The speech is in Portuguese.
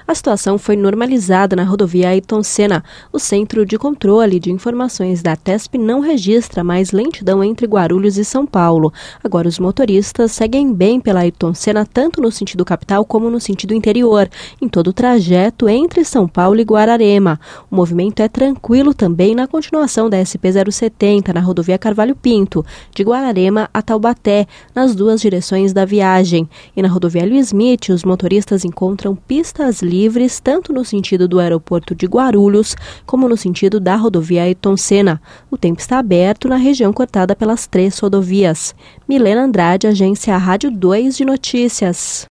A situação foi normalizada na rodovia Ayrton Senna. O Centro de Controle de Informações da TESP não registra mais lentidão entre Guarulhos e São Paulo. Agora os motoristas seguem bem pela Ayrton Senna tanto no sentido capital como no sentido interior, em todo o trajeto entre São Paulo e Guararema. O movimento é tranquilo também na continuação da SP-070, na rodovia Carvalho Pinto, de Guararema a Taubaté, nas duas direções da viagem. E na rodovia Luiz Smith, os motoristas encontram pistas livres tanto no sentido do aeroporto de Guarulhos como no sentido da rodovia Ayrton Senna. O tempo está aberto na região cortada pelas 3 rodovias. Milena Andrade, Agência Rádio 2 de Notícias.